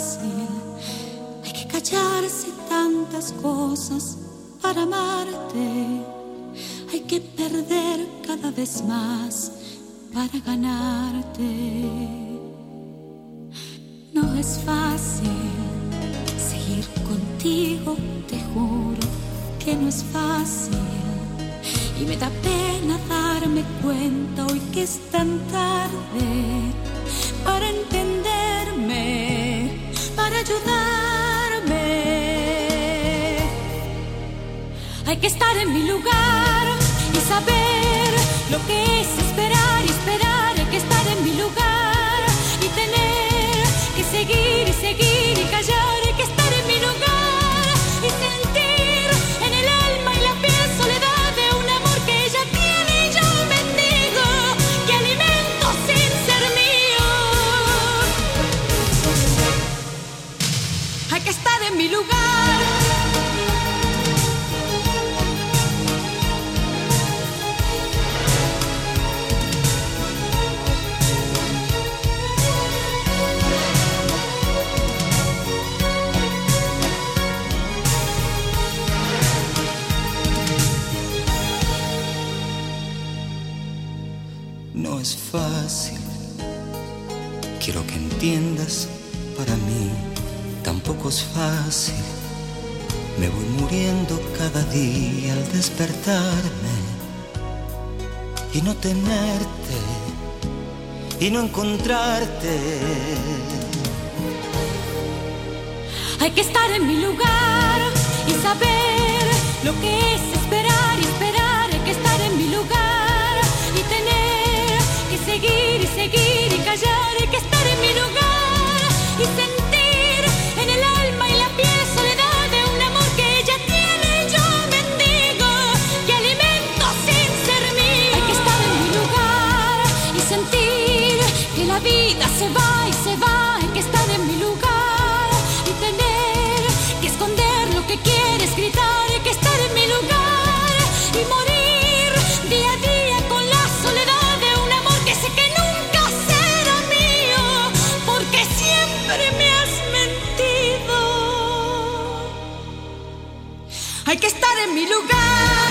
fácil. Hay que callarse tantas cosas para amarte. Hay que perder cada vez más para ganarte. No es fácil seguir contigo, te juro que no es fácil. Y me da pena darme cuenta hoy que es tan tarde para entenderme, para ayudarme. Hay que estar en mi lugar y saber lo que es esperar y esperar. Hay que estar en mi lugar y tener que seguir y seguir y callar. Hay que estar en mi lugar y sentir en el alma y la piel soledad de un amor que ella tiene y yo bendigo, que alimento sin ser mío. Hay que estar en mi lugar. No es fácil, quiero que entiendas, para mí tampoco es fácil. Me voy muriendo cada día al despertarme y no tenerte y no encontrarte. Hay que estar en mi lugar y saber lo que es esperar y esperar. Hay que estar en mi lugar y tener que seguir y seguir y callar. Hay que estar en mi lugar y sentir en el alma y la piel soledad de un amor que ella tiene y yo bendigo, que alimento sin ser mío. Hay que estar en mi lugar y sentir que la vida se va y se va. Hay que estar en mi lugar y tener que esconder lo que quieres gritar. Hay que estar en mi lugar y morir día a día con la soledad de un amor que sé que nunca será mío, porque siempre me has mentido. Hay que estar en mi lugar.